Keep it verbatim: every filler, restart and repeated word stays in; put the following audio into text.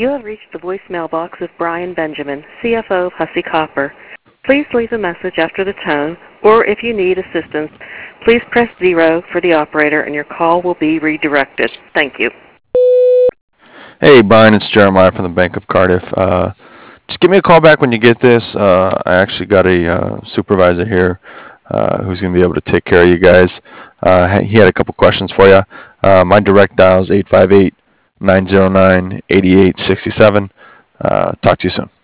You have reached the voicemail box of Brian Benjamin, C F O of Hussey Copper. Please leave a message after the tone, or if you need assistance, please press zero for the operator and your call will be redirected. Thank you. Hey, Brian, it's Jeremiah from the Bank of Cardiff. Uh, just give me a call back when you get this. Uh, I actually got a uh, supervisor here uh, who's going to be able to take care of you guys. Uh, he had a couple questions for you. Uh, my direct dial is eight five eight, nine zero nine, eight eight six seven. Uh, talk to you soon.